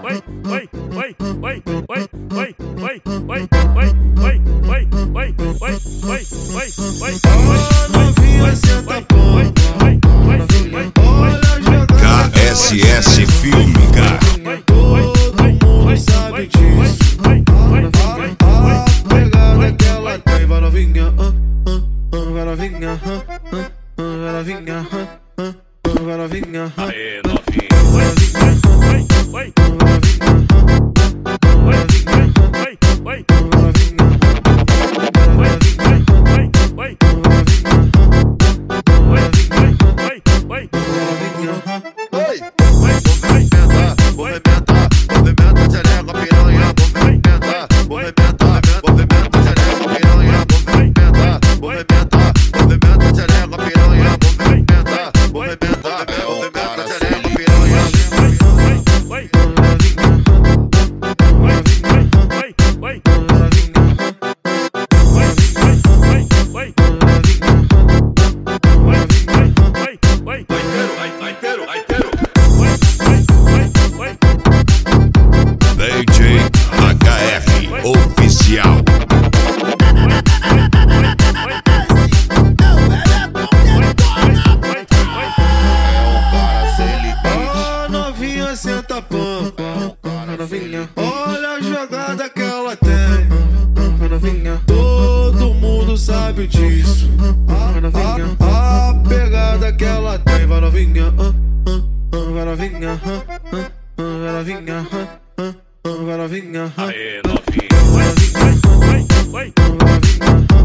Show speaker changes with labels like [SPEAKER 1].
[SPEAKER 1] KSS Filme, cara.
[SPEAKER 2] Sabe disso. A pegada que ela tem. Vai novinha, vai novinha, vai novinha, vai novinha.
[SPEAKER 3] Aê, novinha.
[SPEAKER 1] DJ HR Oficial.
[SPEAKER 2] Novinha senta pampa, novinha. Olha a jogada que ela tem, novinha. Todo mundo sabe disso, novinha. A pegada que ela tem, vai novinha, vai novinha, vai novinha, vai novinha.
[SPEAKER 3] Aê, novinha.
[SPEAKER 2] Vai novinha.